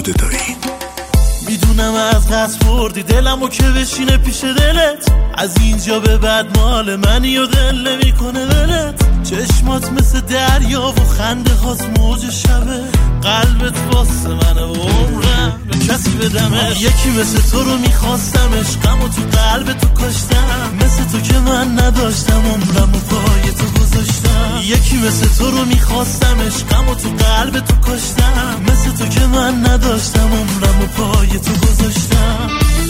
کودتایی. میدونم از قصد بردی دلمو که بشینه پیش دلت، از اینجا به بعد مال منی و دل نمیکنه دلت. چشمات مثل دریا و خنده هات موج شبه، قلبت واسه منه و عمرم به کسی بدمش. یکی مثل تو رو میخواستمش، غم و تو قلب تو کاشتم، مثل تو که من نداشتم عمرم و پای تو گذاشتم. یکی مثل تو رو میخواستمش، غم و تو قلب تو کاشتم، مثل تو که من نداشتم عمرم و پای تو گذاشتم.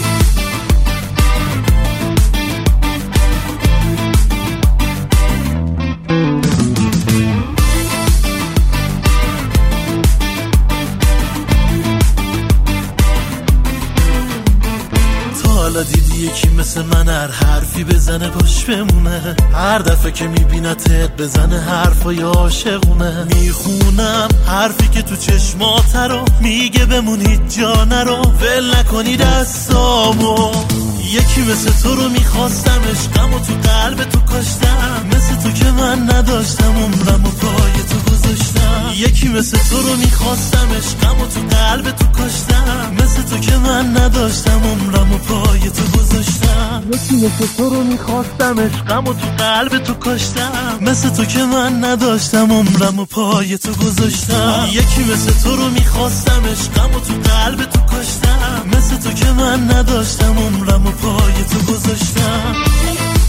حالا دیدی یکی مثل من هر حرفی بزنه باش بمونه، هر دفعه که میبینتت بزنه حرفای عاشقونه. میخونم حرفی که تو چشمات رو میگه بمون هیچ جا نرو، ول نکنی دستامو. یکی مثل تو رو میخواستمش، غم و تو قلب تو کاشتم، مثل تو که من نداشتم عمرم و پای تو گذاشتم. یکی مثل تو رو میخواستمش، غم و تو قلب تو کاشتم، مثل تو که من نداشتم عمرم و پای تو گذاشتم. یکی مثل تو رو میخواستمش، غم و تو قلب تو کاشتم، مثل تو که من نداشتم عمرم و پای تو گذاشتم. یکی مثل تو رو میخواستمش، غم و تو قلب تو کاشتم، مثل تو که من نداشتم عمرم و پای تو گذاشتم.